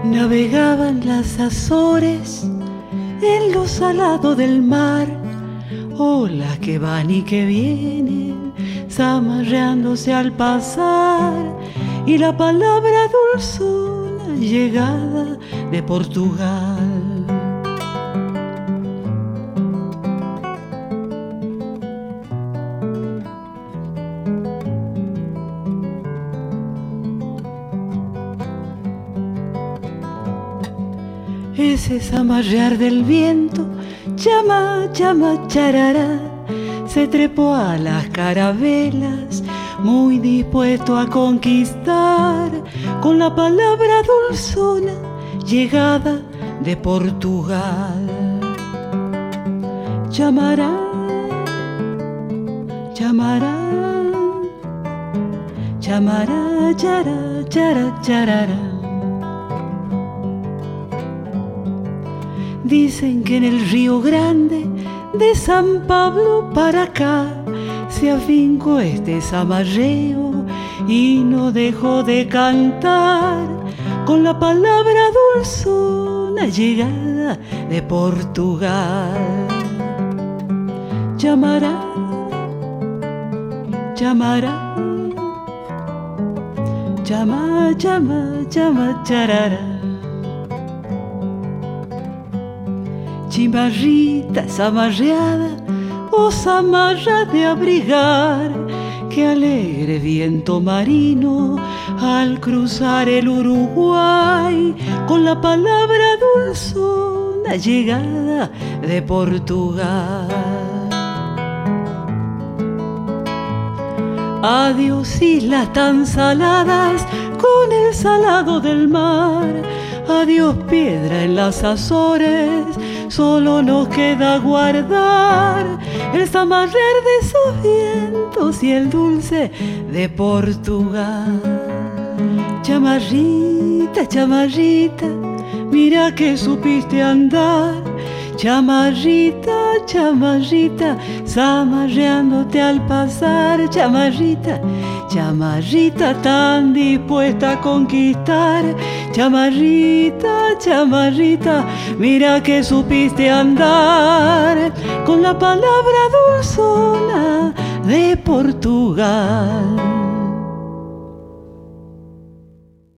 Navegaban las Azores en lo salado del mar, olas que van y que vienen, zamarreándose al pasar, y la palabra dulzona llegada de Portugal. Ese zamarrear del viento, chama, chama, charará, se trepó a las carabelas, muy dispuesto a conquistar, con la palabra dulzona, llegada de Portugal. Chamará, chamará, chamará, chará, chará, charará. Dicen que en el Río Grande, de San Pablo para acá, se afincó este zamarreo y no dejó de cantar, con la palabra dulzona llegada de Portugal. Chamará, chamará, chama, chama, chama, charará. Chimarrita zamarreada, oh zamarra de abrigar, que alegre viento marino al cruzar el Uruguay, con la palabra dulzona llegada de Portugal. Adiós islas tan saladas con el salado del mar, adiós piedra en las Azores, solo nos queda guardar el zamarrear de esos vientos y el dulce de Portugal. Chamarrita, chamarrita, mira que supiste andar. Chamarrita, chamarrita, zamarreándote al pasar. Chamarrita, chamarrita, tan dispuesta a conquistar. Chamarrita, chamarrita, mira que supiste andar, con la palabra dulzona de Portugal.